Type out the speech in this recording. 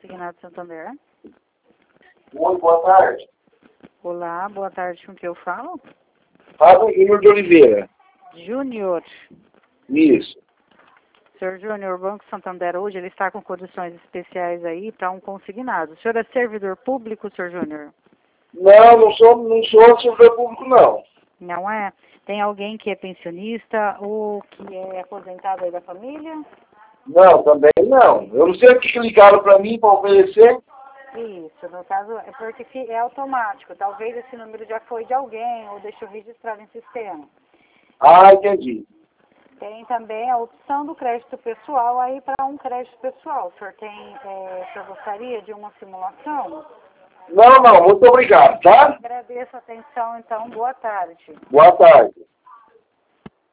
Consignado Santander. Oi, boa tarde. Olá, boa tarde, com quem eu falo? Fábio Júnior de Oliveira. Júnior. Isso. Senhor Júnior, o Banco Santander hoje ele está com condições especiais aí para um consignado. O senhor é servidor público, senhor Júnior? Não sou servidor público, não. Não é? Tem alguém que é pensionista ou que é aposentado aí da família? Não, também não. Eu não sei o que ligaram para mim para oferecer. Isso, no caso é porque é automático. Talvez esse número já foi de alguém ou deixou registrado em sistema. Ah, entendi. Tem também a opção do crédito pessoal aí para um crédito pessoal. O senhor o senhor gostaria de uma simulação? Não, muito obrigado, tá? Agradeço a atenção, então. Boa tarde. Boa tarde.